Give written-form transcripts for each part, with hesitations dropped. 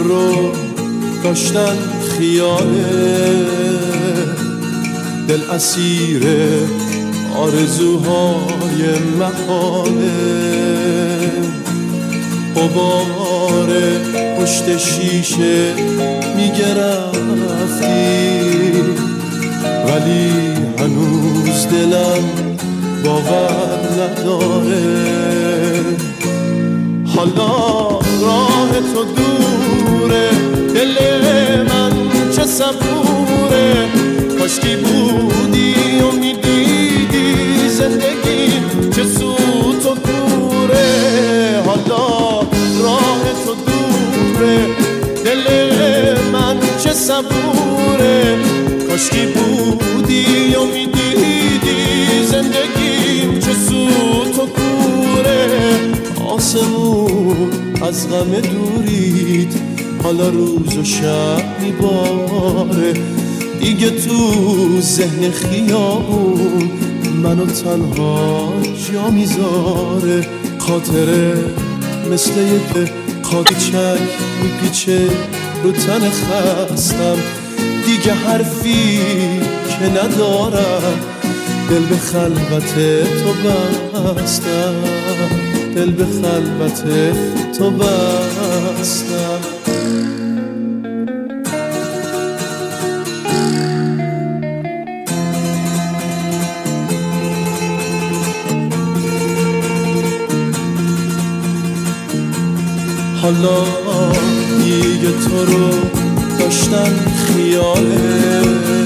رو داشتن خیاله، دل اسیر آرزوهای محاله. غبار پشت شیشه میگه رفتی، ولی هنوز دلم باور نداره. حالا راه تو دوره، دل من چه صبوره. کاشکی بودی و میدیدی زندگی چه سوت و کوره. حالا راه تو دوره، دل من چه صبوره. کاشکی بودی و میدیدی زندگی چه سوت و کوره. آسمون از غم دورید، حالا روز و شب میباره. دیگه تو ذهن خیابون منو تنها جا میذاره. خاطره مثل یک قاچک میپیچه رو تن خستم. دیگه حرفی که ندارم، دل به خلوت تو بستم، دل به خلوت تو بستم. حالا دیگه تو رو داشتن خیاله،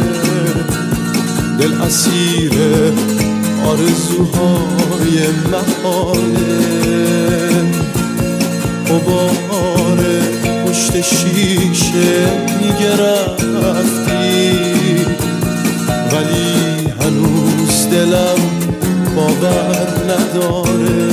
دل اسیر آرزوهای محاله. غبار پشت شیشه میگه رفتی، ولی هنوز دلم باور نداره.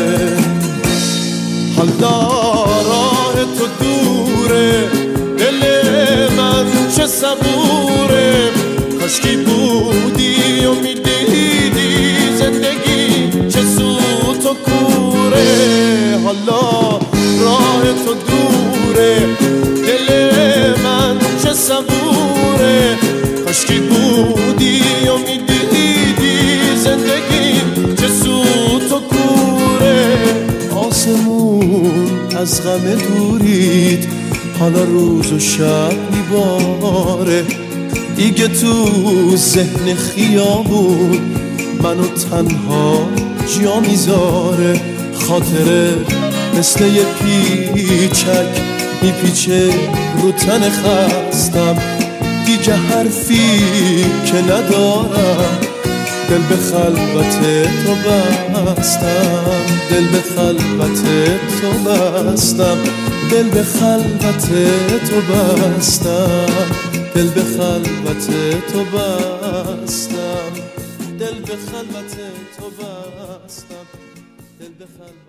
حالا راه تو دوره، دل من چه صبوره. کاشکی بودی و میدیدی زندگی چه سوت و کوره. حالا راه تو دوره، دل من چه صبوره. کاشکی بودی و میدیدی زندگی چه سوت و کوره. آسمون از غم دورید، حالا روز و شب میباره. دیگه تو ذهن خیابون منو تنها جا میذاره. خاطره مثل یه پیچک میپیچه رو تن خستم. دیگه حرفی که ندارم، دل به خلوت تو بستم، دل به خلوت تو بستم، دل به خلوت تو بستم، دل به خلوت تو بستم، دل به خلوت تو بستم، دل به خلوت